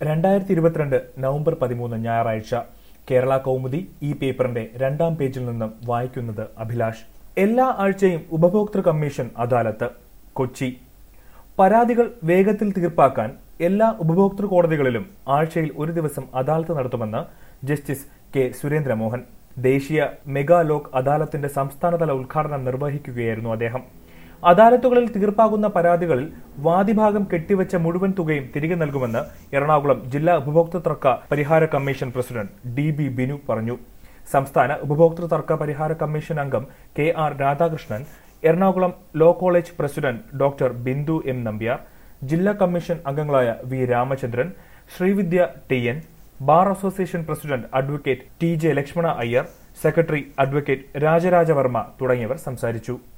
2022 November 13 ഞായറാഴ്ച കേരള കൗമുദി ഈ പേപ്പറിന്റെ 2ാം പേജിൽ നിന്നും വായിക്കുന്നത് അഭിലാഷ്. എല്ലാ ആഴ്ചയും ഉപഭോക്തൃ കമ്മീഷൻ അദാലത്ത്. കൊച്ചി. പരാതികൾ വേഗത്തിൽ തീർപ്പാക്കാൻ എല്ലാ ഉപഭോക്തൃ കോടതികളിലും ആഴ്ചയിൽ ഒരു ദിവസം അദാലത്ത് നടത്തുമെന്ന് ജസ്റ്റിസ് കെ സുരേന്ദ്രമോഹൻ. ദേശീയ മെഗാ ലോക് അദാലത്തിന്റെ സംസ്ഥാനതല ഉദ്ഘാടനം നിർവഹിക്കുകയായിരുന്നു അദ്ദേഹം. അദാലത്തുകളിൽ തീർപ്പാകുന്ന പരാതികളിൽ വാദിഭാഗം കെട്ടിവെച്ച മുഴുവൻ തുകയും തിരികെ നൽകുമെന്ന് എറണാകുളം ജില്ലാ ഉപഭോക്തൃ തർക്ക പരിഹാര കമ്മീഷൻ പ്രസിഡന്റ് DB ബിനു പറഞ്ഞു. സംസ്ഥാന ഉപഭോക്തൃ തർക്ക പരിഹാര കമ്മീഷൻ അംഗം KR Radhakrishnan, Ernakulam law college president doctor Bindu M Nambiar, ജില്ലാ കമ്മീഷൻ അംഗങ്ങളായ V Ramachandran, Sreevidya TN, bar association president advocate TJ Lakshmana Iyer, secretary advocate Rajarajavarma തുടങ്ങിയവർ സംസാരിച്ചു.